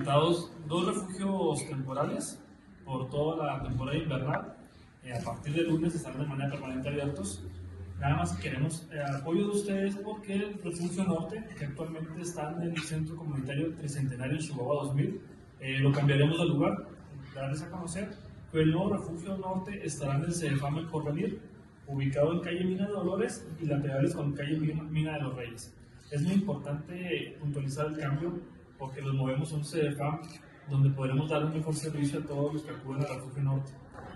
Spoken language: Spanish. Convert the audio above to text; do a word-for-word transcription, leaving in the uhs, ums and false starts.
rentados dos refugios temporales por toda la temporada invernal. Eh, a partir de lunes estarán de manera permanente abiertos. Nada más queremos eh, apoyo de ustedes porque el Refugio Norte, que actualmente está en el Centro Comunitario Tricentenario Chihuahua dos mil, eh, lo cambiaremos de lugar, darles a conocer que el nuevo Refugio Norte estará en el CEDEFAM El Porvenir, ubicado en calle Mina de Dolores y laterales con calle Mina de los Reyes. Es muy importante puntualizar el cambio porque los movemos a un CEDEFAM donde podremos dar un mejor servicio a todos los que acuden al Refugio Norte.